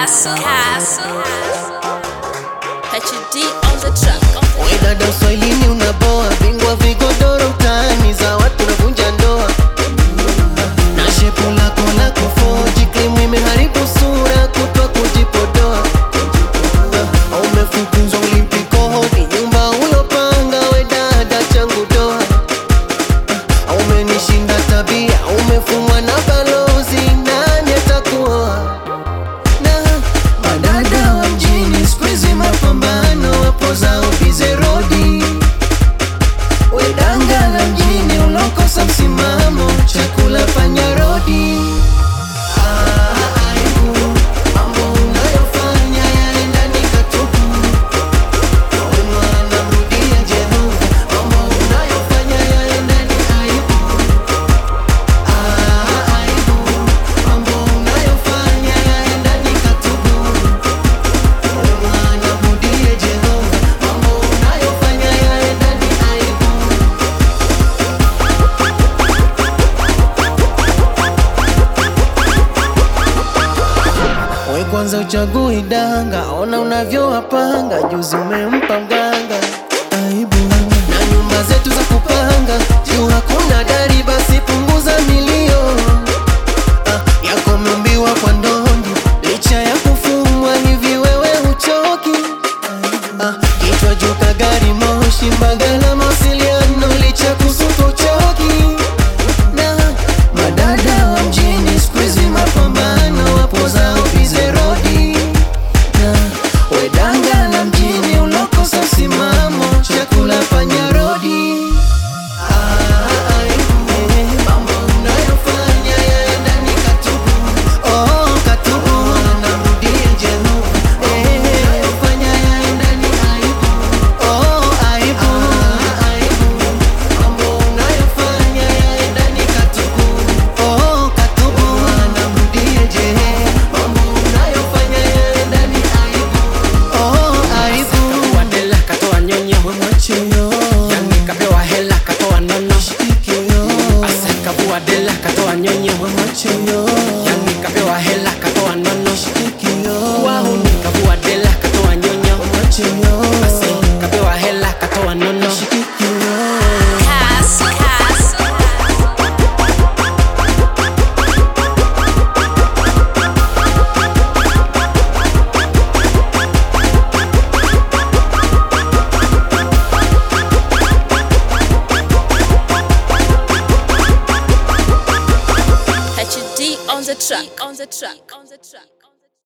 Castle. HD on the track. We dada uswahilini unaboa, bingwa vigodoro mtaani za watu unavunja ndoa. Na shepu lako la kufoji, krimu imeharibu sura kutwa kujipodoa. Umefukuzwa Olimpiko hodi, nyumba ulopanga we dada changu doa. Umenishinda tabia, umefumwa na balozi, nani atakuoa? Madada wa mjini squeeze mapambano wapo zao bize rodi. Wedanga la mjini ulokosa msimamo, chakula panya rodi. Aibu, mambo unayofanya yaenda nikatupu. Nawe mwana mrudia Jehova, mambo unayofanya yaenda ni aibu. Aibu, mambo unayofanya yaenda nikatupu. We kwanza uchagui danga, ona unavyowapanga, juzi umempa mganga. Aibu na nyumba zetu za kupanga, juu hakuna dari basi punguza milio. Yako umeumbiwa kwa ndondi, licha ya kufumwa hivi wewe huchoki. Kichwa juu kagari moshi, Mbagala mawasiliano, licha kusuto choki. Na madada wa mjini squeeze mapambano wapo zao bize rodi. Na wedanga la mjini ulokosa msimamo, chakula panya rodi. Mambo unayofanya yaenda ni katubu. Oh, katubu. Namrudia Jehova. Unayofanya yaenda ni aibu. Oh, aibu. Mambo unayofanya yaenda ni katubu. Oh, katubu. Namrudia Jehova. Mambo unayofanya yaenda ni aibu. Oh, aibu. Wadela katoa nyonyo, Mwacheyo. yani kapewa hela katoa nono. Shikikeyo. Asaka wadela katoa nyonyo, Mwacheyo. yani kapewa hela katoa nono. Shikikeyo. Wahuni kabua dela katoa nyonyo, Mwacheyo. asi kapewa hela katoa nono. Shikikeyo. Castle. HD on the track.